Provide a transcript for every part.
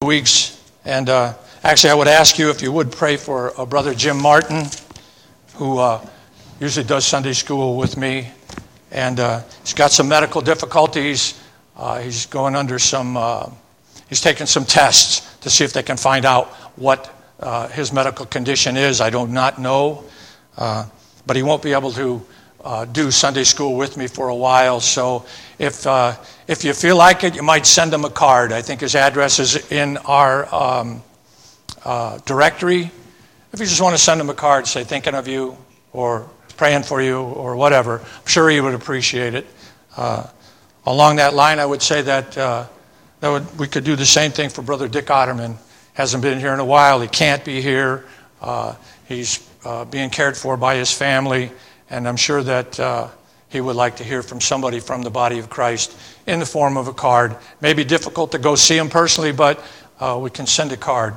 weeks, and actually I would ask you if you would pray for Brother Jim Martin, who usually does Sunday school with me, and he's got some medical difficulties. He's going under he's taking some tests to see if they can find out what his medical condition is. I do not know, but he won't be able to do Sunday school with me for a while. So if you feel like it, you might send him a card. I think his address is in our directory. If you just want to send him a card, say thinking of you or praying for you or whatever, I'm sure he would appreciate it. Along that line, I would say that we could do the same thing for Brother Dick Otterman. Hasn't been here in a while. He can't be here. He's being cared for by his family, and I'm sure that he would like to hear from somebody from the body of Christ in the form of a card. May be difficult to go see him personally, but we can send a card.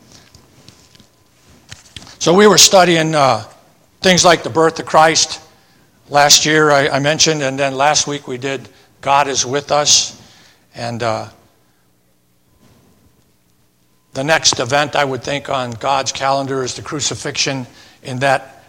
So we were studying things like the birth of Christ last year, I mentioned, and then last week we did God is with us. And the next event I would think on God's calendar is the crucifixion in that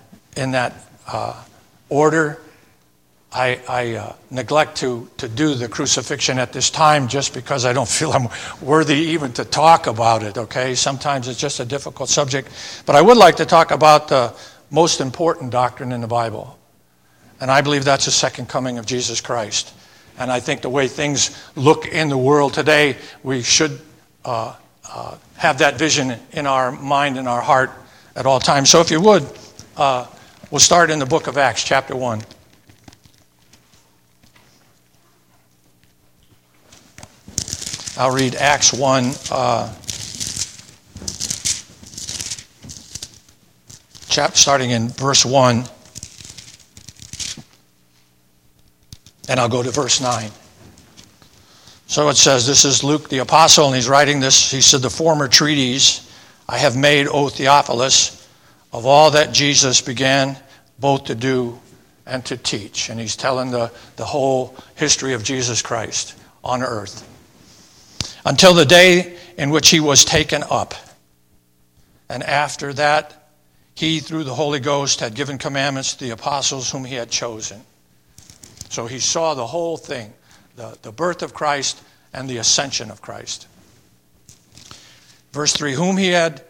order. I neglect to do the crucifixion at this time just because I don't feel I'm worthy even to talk about it, okay? Sometimes it's just a difficult subject. But I would like to talk about the most important doctrine in the Bible. And I believe that's the second coming of Jesus Christ. And I think the way things look in the world today, we should have that vision in our mind and our heart at all times. So if you would, we'll start in the book of Acts, chapter 1. I'll read Acts 1, starting in verse 1, and I'll go to verse 9. So it says, this is Luke the apostle, and he's writing this. He said, the former treatise I have made, O Theophilus, of all that Jesus began both to do and to teach. And he's telling the whole history of Jesus Christ on earth, until the day in which he was taken up. And after that, he, through the Holy Ghost, had given commandments to the apostles whom he had chosen. So he saw the whole thing, the birth of Christ and the ascension of Christ. Verse 3, whom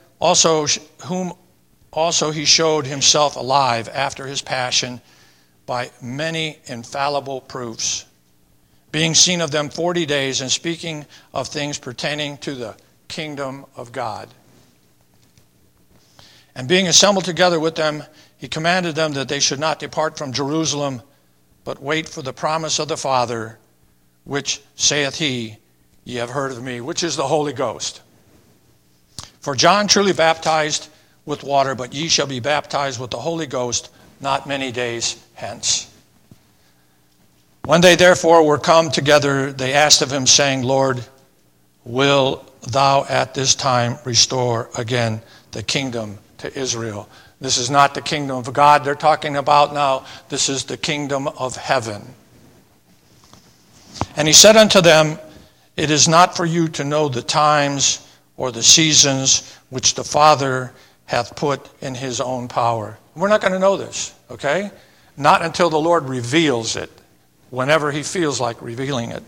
also he showed himself alive after his passion by many infallible proofs, being seen of them 40 days, and speaking of things pertaining to the kingdom of God. And being assembled together with them, he commanded them that they should not depart from Jerusalem, but wait for the promise of the Father, which saith he, ye have heard of me, which is the Holy Ghost. For John truly baptized with water, but ye shall be baptized with the Holy Ghost not many days hence. When they therefore were come together, they asked of him, saying, Lord, will thou at this time restore again the kingdom to Israel? This is not the kingdom of God they're talking about now. This is the kingdom of heaven. And he said unto them, it is not for you to know the times or the seasons which the Father hath put in his own power. We're not going to know this, okay? Not until the Lord reveals it, whenever he feels like revealing it.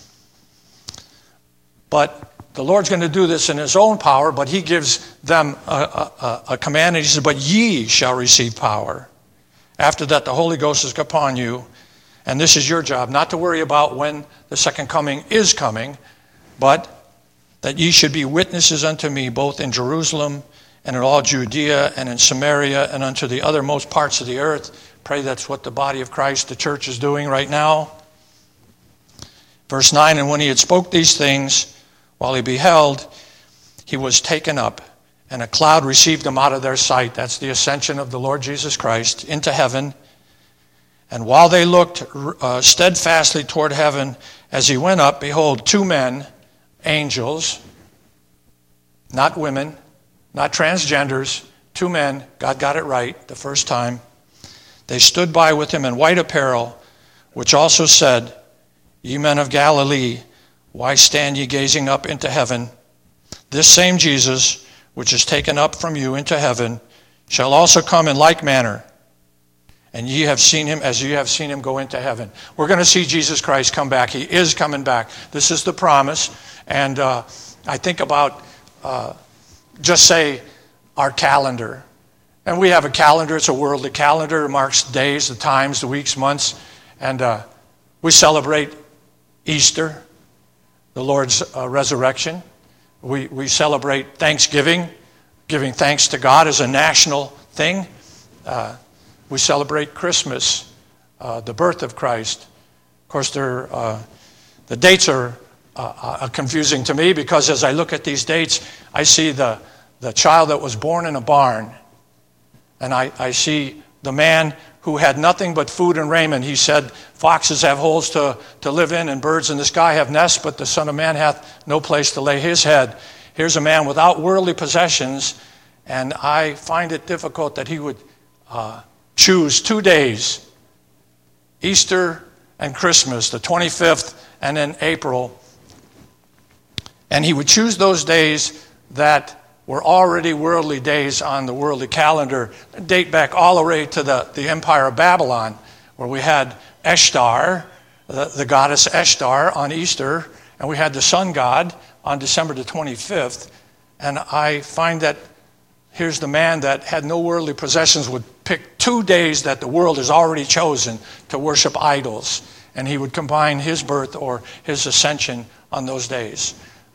But the Lord's going to do this in his own power, but he gives them a command, and he says, but ye shall receive power. After that, the Holy Ghost is upon you, and this is your job, not to worry about when the second coming is coming, but that ye should be witnesses unto me, both in Jerusalem and in all Judea and in Samaria and unto the uttermost parts of the earth. Pray that's what the body of Christ, the church, is doing right now. Verse 9, and when he had spoke these things, while he beheld, he was taken up, and a cloud received him out of their sight. That's the ascension of the Lord Jesus Christ into heaven. And while they looked steadfastly toward heaven as he went up, behold, two men, angels, not women, not transgenders, two men, God got it right the first time. They stood by with him in white apparel, which also said, Ye men of Galilee, why stand ye gazing up into heaven? this same Jesus, which is taken up from you into heaven, shall also come in like manner. And ye have seen him as ye have seen him go into heaven. We're going to see Jesus Christ come back. He is coming back. This is the promise. And I think about, just say, our calendar. And we have a calendar. It's a worldly calendar. It marks days, the times, the weeks, months. And we celebrate Easter, the Lord's resurrection. We celebrate Thanksgiving, giving thanks to God as a national thing. We celebrate Christmas, the birth of Christ. Of course, the dates are confusing to me because as I look at these dates, I see the child that was born in a barn. And I see the man who had nothing but food and raiment. He said, foxes have holes to live in and birds in the sky have nests, but the Son of Man hath no place to lay his head. Here's a man without worldly possessions, and I find it difficult that he would choose 2 days, Easter and Christmas, the 25th and then April. And he would choose those days that were already worldly days on the worldly calendar, date back all the way to the Empire of Babylon, where we had Ishtar, the goddess Ishtar on Easter, and we had the sun god on December the 25th. And I find that here's the man that had no worldly possessions would pick 2 days that the world has already chosen to worship idols. And he would combine his birth or his ascension on those days.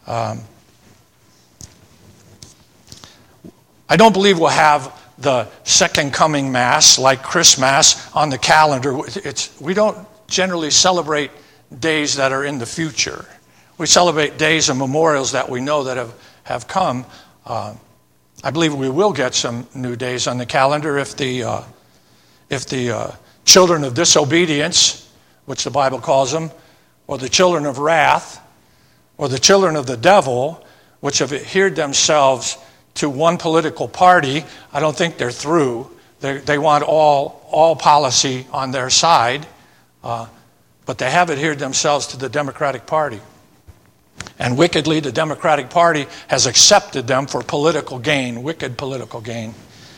I don't believe we'll have the second coming Mass like Christmas on the calendar. We don't generally celebrate days that are in the future. We celebrate days and memorials that we know that have come. I believe we will get some new days on the calendar if the children of disobedience, which the Bible calls them, or the children of wrath, or the children of the devil, which have adhered themselves to one political party. I don't think they're through. They want all policy on their side, but they have adhered themselves to the Democratic Party. And wickedly, the Democratic Party has accepted them for political gain, wicked political gain.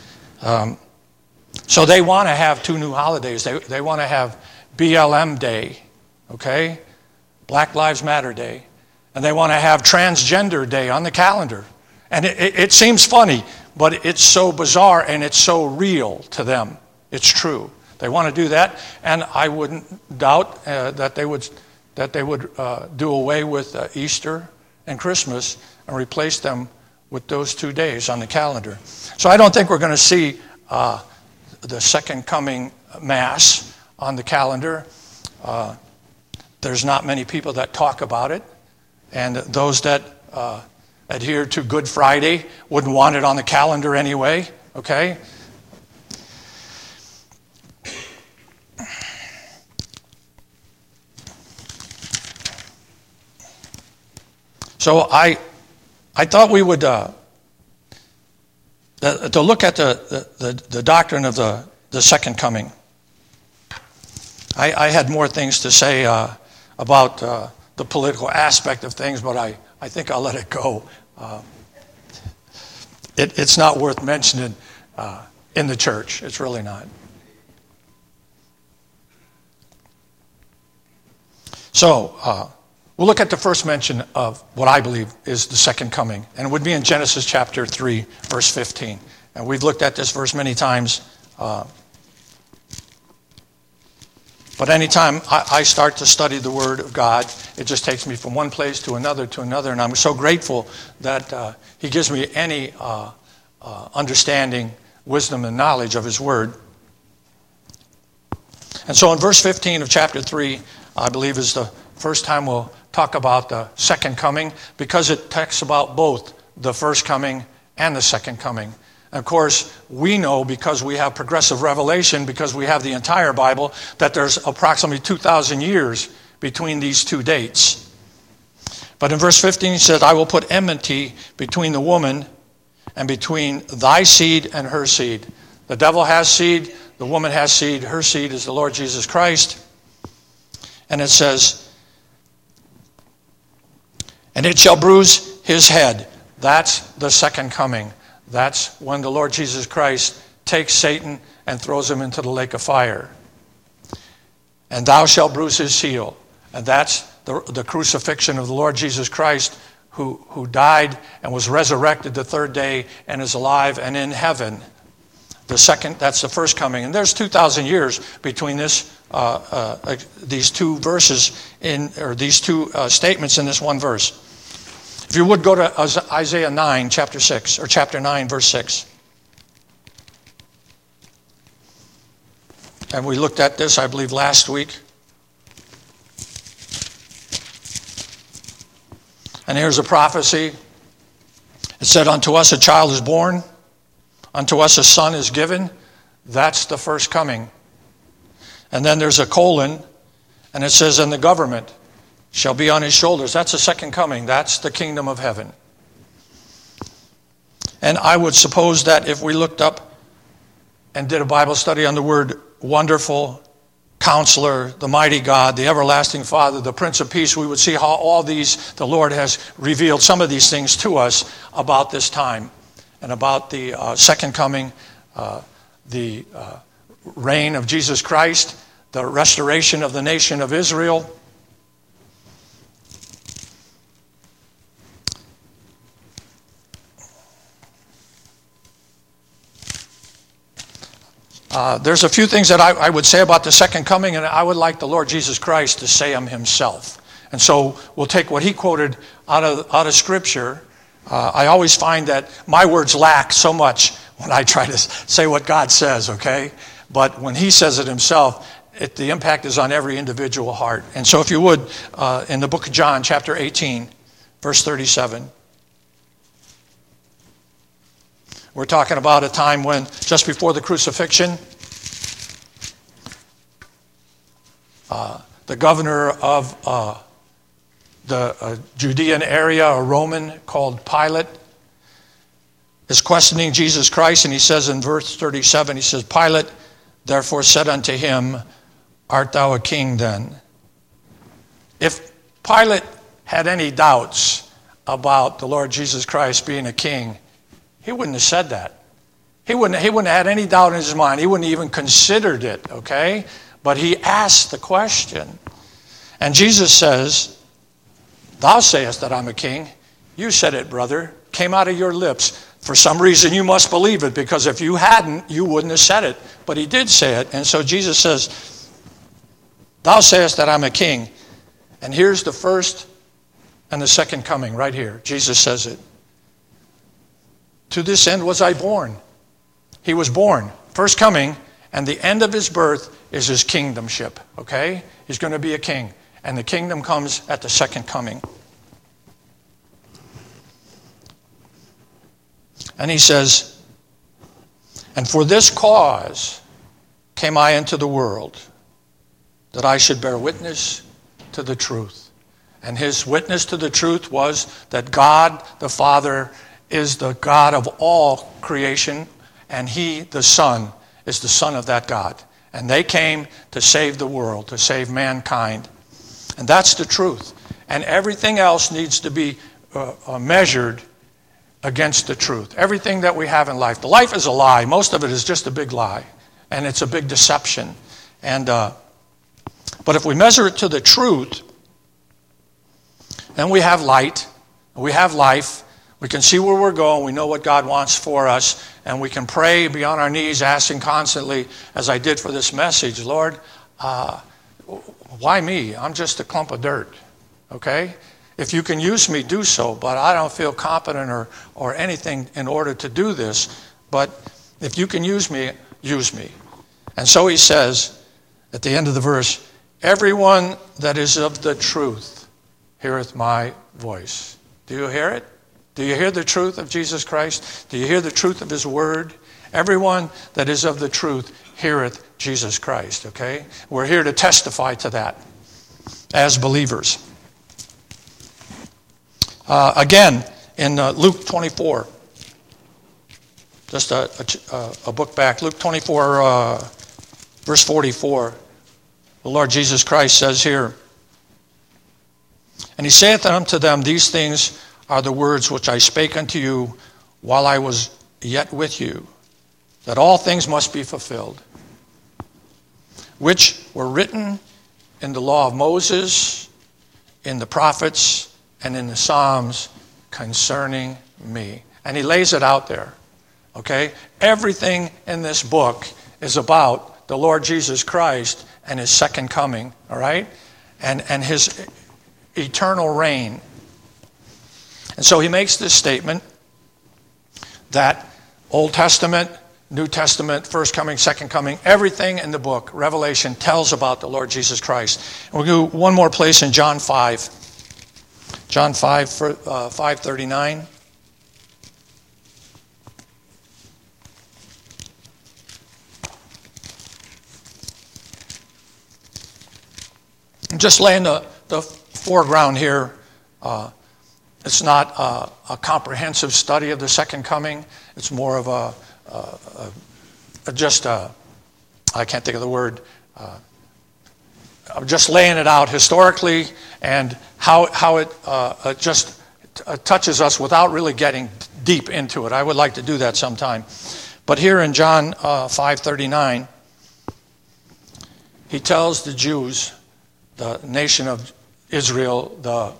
So they want to have 2 new holidays. They want to have BLM Day, okay? Black Lives Matter Day. And they want to have Transgender Day on the calendar. And it seems funny, but it's so bizarre and it's so real to them. It's true. They want to do that, and I wouldn't doubt that they would do away with Easter and Christmas and replace them with those 2 days on the calendar. So I don't think we're going to see the second coming Mass on the calendar. There's not many people that talk about it, and those that adhere to Good Friday wouldn't want it on the calendar anyway, okay? So I thought we would to look at the doctrine of the second coming. I had more things to say about the political aspect of things, but I think I'll let it go. It's not worth mentioning in the church. It's really not. So we'll look at the first mention of what I believe is the second coming, and it would be in Genesis chapter 3, verse 15. And we've looked at this verse many times. But anytime I start to study the Word of God, it just takes me from one place to another, and I'm so grateful that He gives me any understanding, wisdom, and knowledge of His Word. And so in verse 15 of chapter 3, I believe is the first time we'll talk about the second coming, because it talks about both the first coming and the second coming. And of course, we know, because we have progressive revelation, because we have the entire Bible, that there's approximately 2,000 years between these two dates. But in verse 15 he says, I will put enmity between the woman and between thy seed and her seed. The devil has seed, the woman has seed, her seed is the Lord Jesus Christ. And it says, and it shall bruise his head. That's the second coming. That's when the Lord Jesus Christ takes Satan and throws him into the lake of fire. And thou shalt bruise his heel. And that's the crucifixion of the Lord Jesus Christ, who died and was resurrected the third day and is alive and in heaven. That's the first coming. And there's 2,000 years between these two verses these two statements in this one verse. If you would go to Isaiah 9, chapter 6, or chapter 9, verse 6. And we looked at this, I believe, last week. And here's a prophecy. It said, unto us a child is born, unto us a son is given. That's the first coming. And then there's a colon, and it says, and the government shall be on his shoulders. That's the second coming. That's the kingdom of heaven. And I would suppose that if we looked up and did a Bible study on the word wonderful, Counselor, the mighty God, the everlasting Father, the Prince of Peace, we would see how all these, the Lord has revealed some of these things to us about this time and about the second coming, the reign of Jesus Christ, the restoration of the nation of Israel. There's a few things that I would say about the second coming, and I would like the Lord Jesus Christ to say them himself. And so we'll take what he quoted out of Scripture. I always find that my words lack so much when I try to say what God says, okay? But when he says it himself, the impact is on every individual heart. And so if you would, in the book of John, chapter 18, verse 37. We're talking about a time when, just before the crucifixion, the governor of the Judean area, a Roman called Pilate, is questioning Jesus Christ, and he says in verse 37, he says, Pilate therefore said unto him, art thou a king then? If Pilate had any doubts about the Lord Jesus Christ being a king, he wouldn't have said that. He wouldn't have had any doubt in his mind. He wouldn't have even considered it, okay? But he asked the question. And Jesus says, thou sayest that I'm a king. You said it, brother. Came out of your lips. For some reason, you must believe it, because if you hadn't, you wouldn't have said it. But he did say it. And so Jesus says, thou sayest that I'm a king. And here's the first and the second coming right here. Jesus says it. To this end was I born. He was born. First coming, and the end of his birth is his kingdomship, okay? He's going to be a king. And the kingdom comes at the second coming. And he says, and for this cause came I into the world, that I should bear witness to the truth. And his witness to the truth was that God the Father is the God of all creation, and he, the Son, is the Son of that God. And they came to save the world, to save mankind. And that's the truth. And everything else needs to be measured against the truth. Everything that we have in life. The life is a lie. Most of it is just a big lie. And it's a big deception. And but if we measure it to the truth, then we have light, we have life, we can see where we're going, we know what God wants for us, and we can pray, be on our knees, asking constantly, as I did for this message, Lord, why me? I'm just a clump of dirt, okay? If you can use me, do so, but I don't feel competent or anything in order to do this. But if you can use me, use me. And so he says, at the end of the verse, everyone that is of the truth heareth my voice. Do you hear it? Do you hear the truth of Jesus Christ? Do you hear the truth of his word? Everyone that is of the truth heareth Jesus Christ, okay? We're here to testify to that as believers. Again, in Luke 24, just a book back, Luke 24, verse 44, the Lord Jesus Christ says here, and he saith unto them, these things are the words which I spake unto you while I was yet with you, that all things must be fulfilled, which were written in the law of Moses, in the prophets, and in the Psalms concerning me. And he lays it out there, okay? Everything in this book is about the Lord Jesus Christ and his second coming, all right? And his eternal reign. And so he makes this statement that Old Testament, New Testament, first coming, second coming, everything in the book, Revelation, tells about the Lord Jesus Christ. And we'll go one more place in John 5. John 5, 5:39. Just laying the foreground here. It's not a comprehensive study of the second coming. It's more of I can't think of the word. I'm just laying it out historically and how it just touches us without really getting deep into it. I would like to do that sometime. But here in John 5:39, he tells the Jews, the nation of Israel, the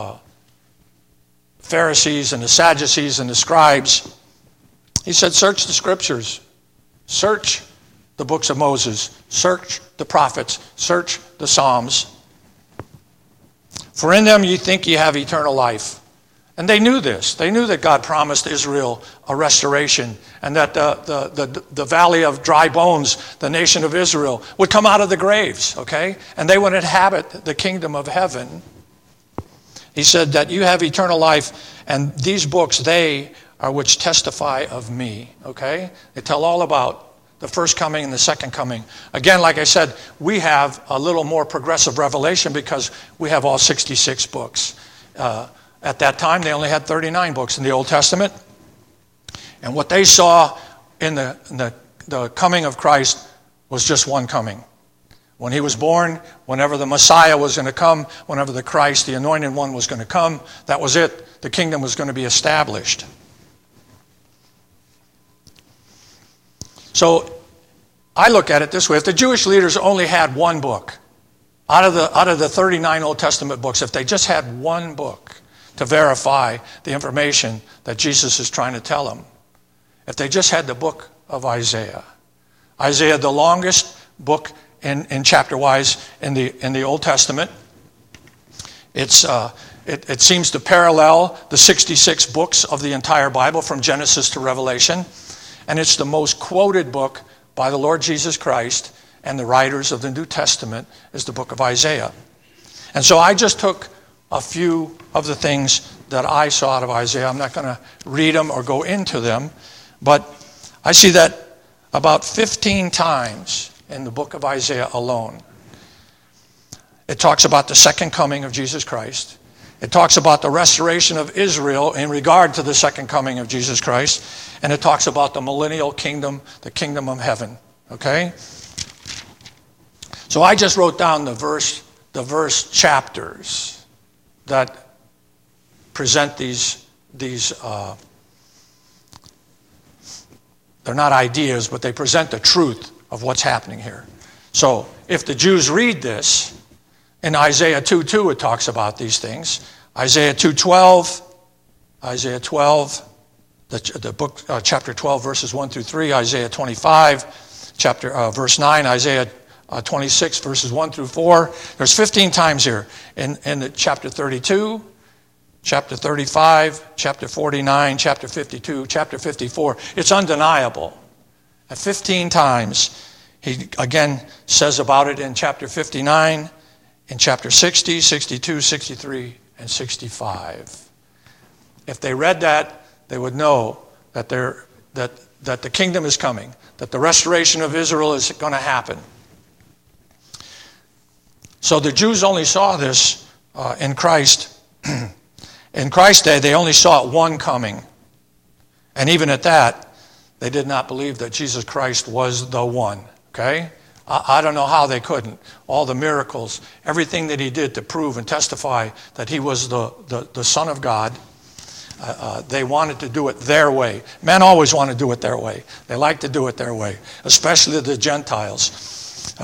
Pharisees and the Sadducees and the scribes, he said, search the scriptures, search the books of Moses, search the prophets, search the Psalms. For in them you think you have eternal life. And they knew this. They knew that God promised Israel a restoration and that the valley of dry bones, the nation of Israel, would come out of the graves, okay? And they would inhabit the kingdom of heaven. He said that you have eternal life, and these books, they are which testify of me, okay? They tell all about the first coming and the second coming. Again, like I said, we have a little more progressive revelation because we have all 66 books. At that time, they only had 39 books in the Old Testament. And what they saw in the coming of Christ was just one coming. When he was born, whenever the Messiah was going to come, whenever the Christ, the anointed one, was going to come, that was it. The kingdom was going to be established. So I look at it this way. If the Jewish leaders only had one book, out of the 39 Old Testament books, if they just had one book to verify the information that Jesus is trying to tell them, if they just had the book of Isaiah, the longest book in chapter-wise in the Old Testament, it seems to parallel the 66 books of the entire Bible from Genesis to Revelation, and it's the most quoted book by the Lord Jesus Christ and the writers of the New Testament is the book of Isaiah. And so I just took a few of the things that I saw out of Isaiah. I'm not going to read them or go into them, but I see that about 15 times in the book of Isaiah alone. It talks about the second coming of Jesus Christ. It talks about the restoration of Israel in regard to the second coming of Jesus Christ. And it talks about the millennial kingdom, the kingdom of heaven. Okay? So I just wrote down the verse chapters that present these they're not ideas, but they present the truth of what's happening here. So if the Jews read this, in Isaiah 2:2 it talks about these things. Isaiah 2:12, Isaiah 12, the book chapter 12 verses 1 through 3, Isaiah 25, verse 9, Isaiah 26 verses 1 through 4. There's 15 times here in chapter 32, chapter 35, chapter 49, chapter 52, chapter 54. It's undeniable. At 15 times, he again says about it in chapter 59, in chapter 60, 62, 63, and 65. If they read that, they would know that the kingdom is coming, that the restoration of Israel is going to happen. So the Jews only saw this in Christ. In Christ's day, they only saw it one coming. And even at that, they did not believe that Jesus Christ was the one. Okay? I don't know how they couldn't. All the miracles, everything that he did to prove and testify that he was the Son of God. They wanted to do it their way. Men always want to do it their way. They like to do it their way, especially the Gentiles.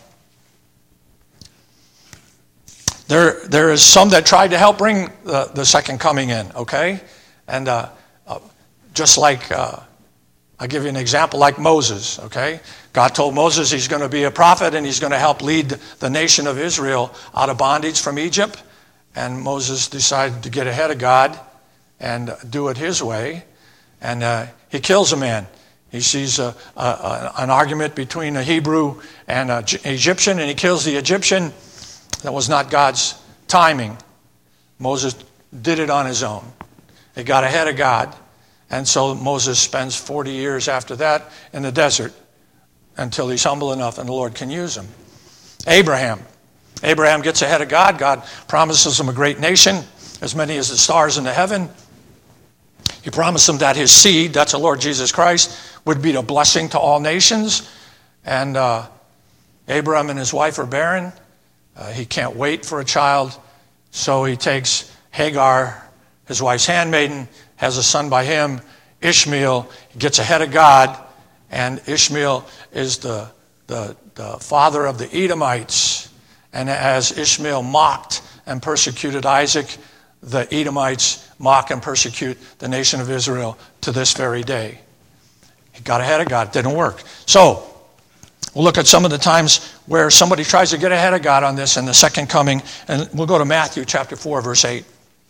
There is some that tried to help bring the second coming in, okay? And just like, I'll give you an example, like Moses, okay? God told Moses he's going to be a prophet and he's going to help lead the nation of Israel out of bondage from Egypt. And Moses decided to get ahead of God and do it his way. And he kills a man. He sees an argument between a Hebrew and an Egyptian, and he kills the Egyptian. That was not God's timing. Moses did it on his own. He got ahead of God. And so Moses spends 40 years after that in the desert until he's humble enough and the Lord can use him. Abraham gets ahead of God. God promises him a great nation, as many as the stars in the heaven. He promised him that his seed, that's the Lord Jesus Christ, would be a blessing to all nations. And Abraham and his wife are barren. He can't wait for a child. So he takes Hagar, his wife's handmaiden, has a son by him, Ishmael. He gets ahead of God, and Ishmael is the father of the Edomites. And as Ishmael mocked and persecuted Isaac, the Edomites mock and persecute the nation of Israel to this very day. He got ahead of God. It didn't work. So we'll look at some of the times where somebody tries to get ahead of God on this in the second coming. And we'll go to Matthew chapter 4, verse 8.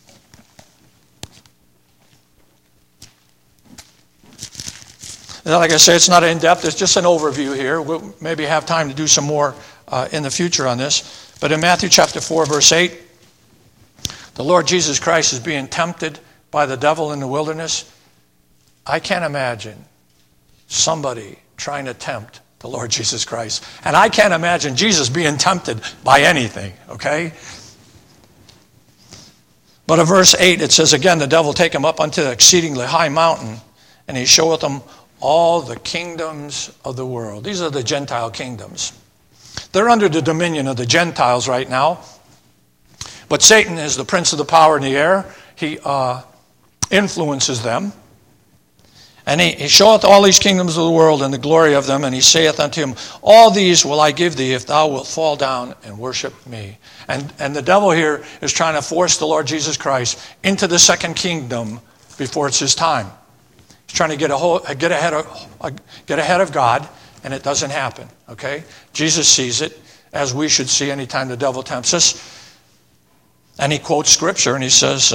Like I say, it's not in-depth. It's just an overview here. We'll maybe have time to do some more in the future on this. But in Matthew chapter 4, verse 8, the Lord Jesus Christ is being tempted by the devil in the wilderness. I can't imagine somebody trying to tempt the Lord Jesus Christ. And I can't imagine Jesus being tempted by anything, okay? But in verse 8, it says, again, the devil take him up unto the exceedingly high mountain, and he showeth him all the kingdoms of the world. These are the Gentile kingdoms. They're under the dominion of the Gentiles right now. But Satan is the prince of the power in the air. He influences them. And he showeth all these kingdoms of the world and the glory of them, and he saith unto him, all these will I give thee if thou wilt fall down and worship me. And the devil here is trying to force the Lord Jesus Christ into the second kingdom before it's his time. He's trying to get ahead of God, and it doesn't happen. Okay? Jesus sees it, as we should see anytime the devil tempts us. And he quotes Scripture, and he says,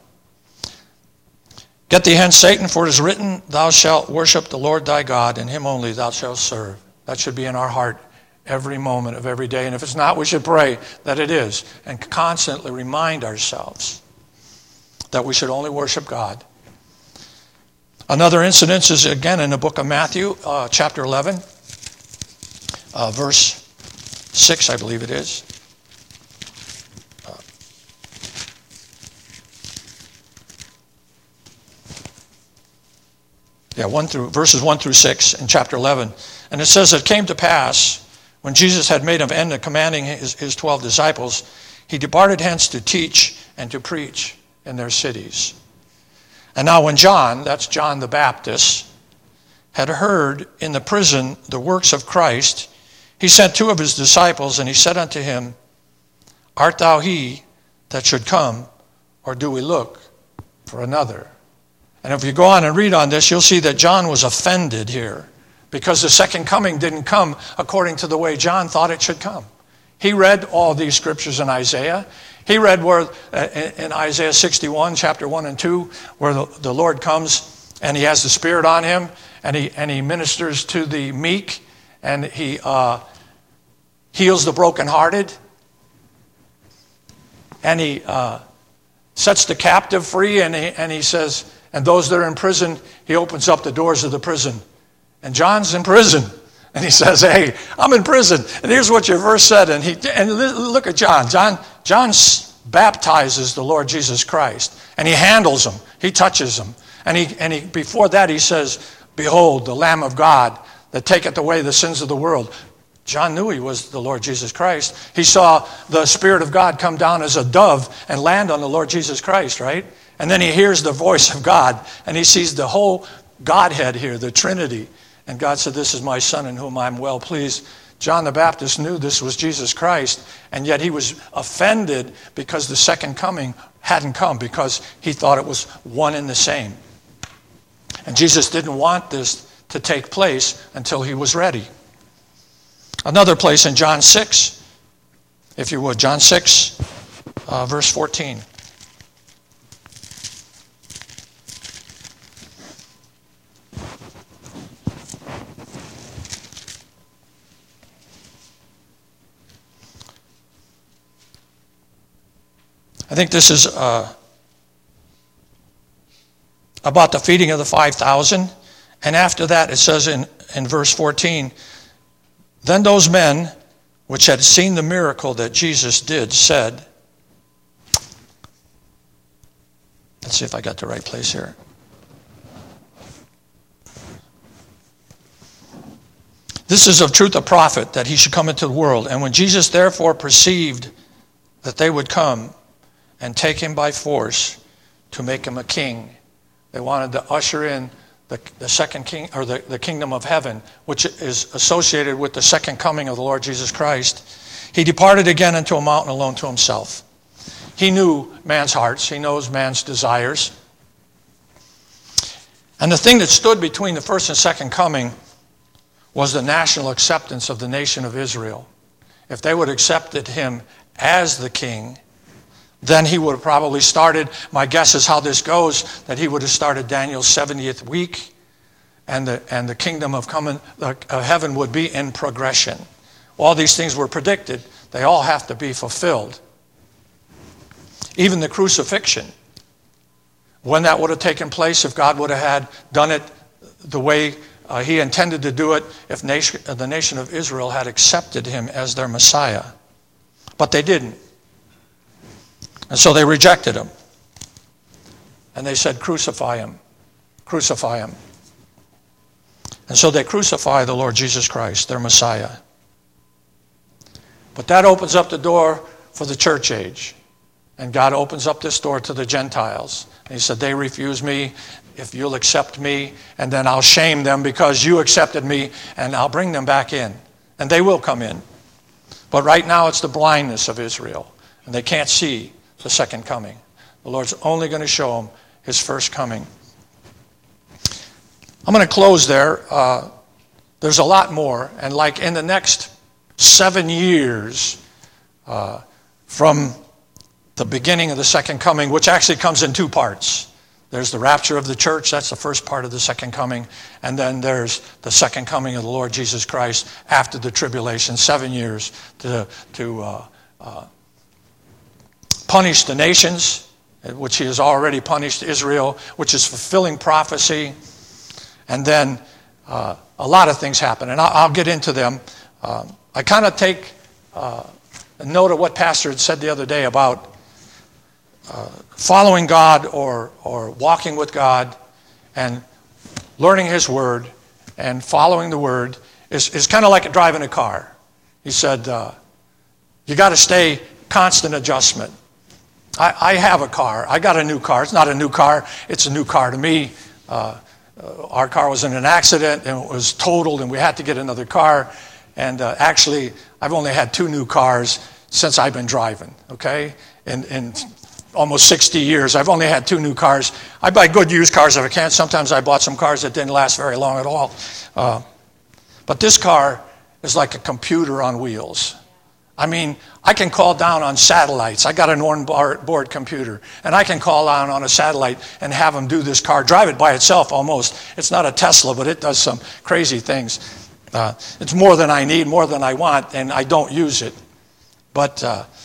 get thee hence, Satan, for it is written, thou shalt worship the Lord thy God, and him only thou shalt serve. That should be in our heart every moment of every day. And if it's not, we should pray that it is, and constantly remind ourselves that we should only worship God. Another incident is, again, in the book of Matthew, chapter 11, verse 6, I believe it is. Verses 1 through 6 in chapter 11. And it says, it came to pass, when Jesus had made an end of commanding his 12 disciples, he departed hence to teach and to preach in their cities. And now when John, that's John the Baptist, had heard in the prison the works of Christ, he sent 2 of his disciples, and he said unto him, art thou he that should come, or do we look for another? And if you go on and read on this, you'll see that John was offended here because the second coming didn't come according to the way John thought it should come. He read all these scriptures in Isaiah. He read where in Isaiah 61, chapter 1 and 2, where the Lord comes and he has the Spirit on him, and he ministers to the meek, and he heals the brokenhearted, and he sets the captive free, and he says, and those that are in prison, he opens up the doors of the prison. And John's in prison. And he says, hey, I'm in prison. And here's what your verse said. And look at John. John baptizes the Lord Jesus Christ. And he handles him. He touches him. And he before that he says, behold, the Lamb of God that taketh away the sins of the world. John knew he was the Lord Jesus Christ. He saw the Spirit of God come down as a dove and land on the Lord Jesus Christ, right? And then he hears the voice of God, and he sees the whole Godhead here, the Trinity. And God said, "This is my Son in whom I'm well pleased." John the Baptist knew this was Jesus Christ, and yet he was offended because the second coming hadn't come, because he thought it was one and the same. And Jesus didn't want this to take place until he was ready. Another place in John 6, if you would, John 6, verse 14. I think this is about the feeding of the 5,000. And after that, it says in verse 14, "Then those men which had seen the miracle that Jesus did said," let's see if I got the right place here. "This is of truth a prophet, that he should come into the world. And when Jesus therefore perceived that they would come and take him by force to make him a king," they wanted to usher in the second king, or the kingdom of heaven, which is associated with the second coming of the Lord Jesus Christ, "he departed again into a mountain alone to himself." He knew man's hearts. He knows man's desires. And the thing that stood between the first and second coming was the national acceptance of the nation of Israel. If they would have accepted him as the king, then he would have probably started, my guess is how this goes, that he would have started Daniel's 70th week, and the kingdom of heaven would be in progression. All these things were predicted. They all have to be fulfilled. Even the crucifixion, when that would have taken place, if God would have done it the way he intended to do it, if the nation of Israel had accepted him as their Messiah. But they didn't. And so they rejected him. And they said, "Crucify him. Crucify him." And so they crucify the Lord Jesus Christ, their Messiah. But that opens up the door for the church age. And God opens up this door to the Gentiles. And he said, "They refuse me. If you'll accept me, and then I'll shame them because you accepted me, and I'll bring them back in." And they will come in. But right now it's the blindness of Israel. And they can't see the second coming. The Lord's only going to show them his first coming. I'm going to close there. There's a lot more. And like in the next 7 years from the beginning of the second coming, which actually comes in two parts. There's the rapture of the church. That's the first part of the second coming. And then there's the second coming of the Lord Jesus Christ after the tribulation, 7 years to punish the nations, which he has already punished Israel, which is fulfilling prophecy. And then a lot of things happen, and I'll get into them. I kind of take a note of what Pastor had said the other day about following God or walking with God and learning his word and following the word is kind of like driving a car. He said, you got to stay constant adjustment. I have a car. I got a new car. It's not a new car. It's a new car to me. Our car was in an accident and it was totaled and we had to get another car. And actually, I've only had 2 new cars since I've been driving, okay? In almost 60 years, I've only had 2 new cars. I buy good used cars if I can. Sometimes I bought some cars that didn't last very long at all. But this car is like a computer on wheels. I mean, I can call down on satellites. I got an onboard computer, and I can call down on a satellite and have them do this car, drive it by itself almost. It's not a Tesla, but it does some crazy things. It's more than I need, more than I want, and I don't use it. But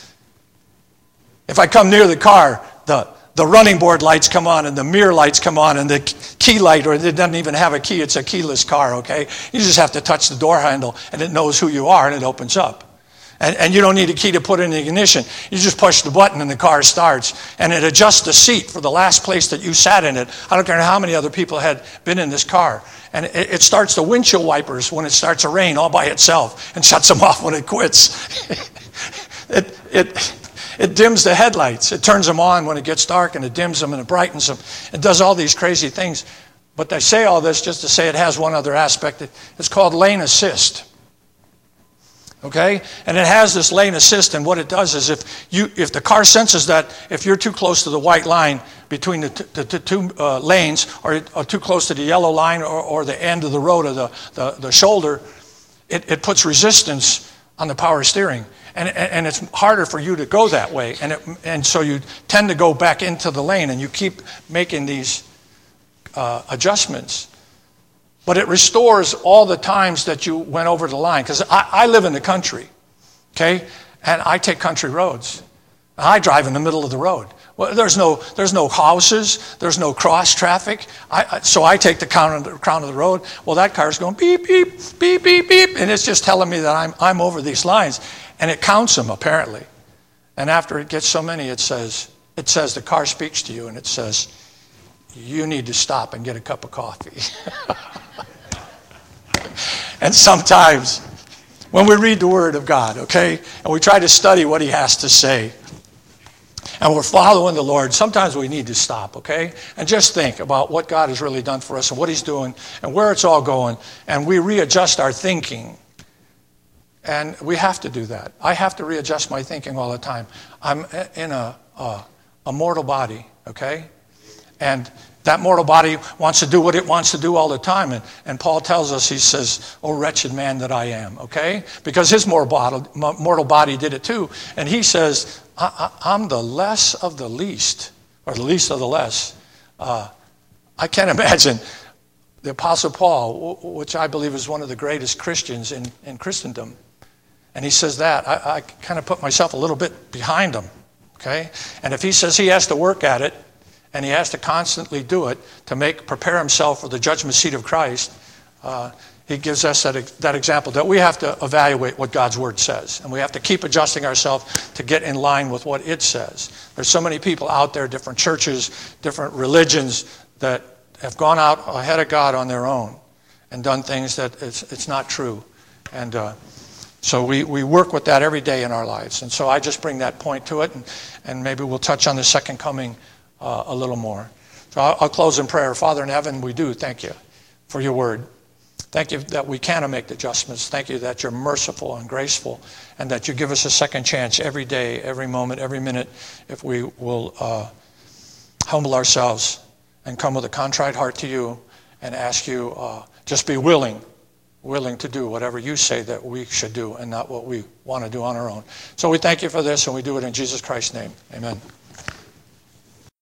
if I come near the car, the running board lights come on and the mirror lights come on and the key light, or it doesn't even have a key, it's a keyless car, okay? You just have to touch the door handle and it knows who you are and it opens up. And you don't need a key to put in the ignition. You just push the button and the car starts. And it adjusts the seat for the last place that you sat in it. I don't care how many other people had been in this car. And it starts the windshield wipers when it starts to rain all by itself and shuts them off when it quits. It dims the headlights. It turns them on when it gets dark, and it dims them and it brightens them. It does all these crazy things. But I say all this just to say it has one other aspect. It's called lane assist. Okay? And it has this lane assist, and what it does is if the car senses that if you're too close to the white line between the two lanes, or too close to the yellow line or the end of the road or the shoulder, it puts resistance on the power steering. And it's harder for you to go that way. And so you tend to go back into the lane, and you keep making these adjustments. But it restores all the times that you went over the line. Because I live in the country, okay? And I take country roads. I drive in the middle of the road. Well, there's no houses. There's no cross traffic. So I take the crown of the road. Well, that car's going beep, beep, beep, beep, beep. And it's just telling me that I'm over these lines. And it counts them, apparently. And after it gets so many, it says the car speaks to you, and it says, you need to stop and get a cup of coffee. And sometimes when we read the Word of God, okay, and we try to study what He has to say, and we're following the Lord, sometimes we need to stop, okay, and just think about what God has really done for us and what He's doing and where it's all going, and we readjust our thinking. And we have to do that. I have to readjust my thinking all the time. I'm in a mortal body, okay, and that mortal body wants to do what it wants to do all the time. And Paul tells us, he says, oh, wretched man that I am, okay? Because his mortal body did it too. And he says, I'm the less of the least, or the least of the less. I can't imagine the Apostle Paul, which I believe is one of the greatest Christians in Christendom. And he says that. I kind of put myself a little bit behind him, okay? And if he says he has to work at it, and he has to constantly do it to prepare himself for the judgment seat of Christ, he gives us that example that we have to evaluate what God's Word says. And we have to keep adjusting ourselves to get in line with what it says. There's so many people out there, different churches, different religions, that have gone out ahead of God on their own and done things that it's not true. And so we work with that every day in our lives. And so I just bring that point to it, and maybe we'll touch on the second coming a little more. So I'll close in prayer. Father in heaven, we do thank you for your word. Thank you that we can make adjustments. Thank you that you're merciful and graceful, and that you give us a second chance every day, every moment, every minute, if we will humble ourselves and come with a contrite heart to you and ask you, just be willing to do whatever you say that we should do and not what we want to do on our own. So we thank you for this, and we do it in Jesus Christ's name. Amen.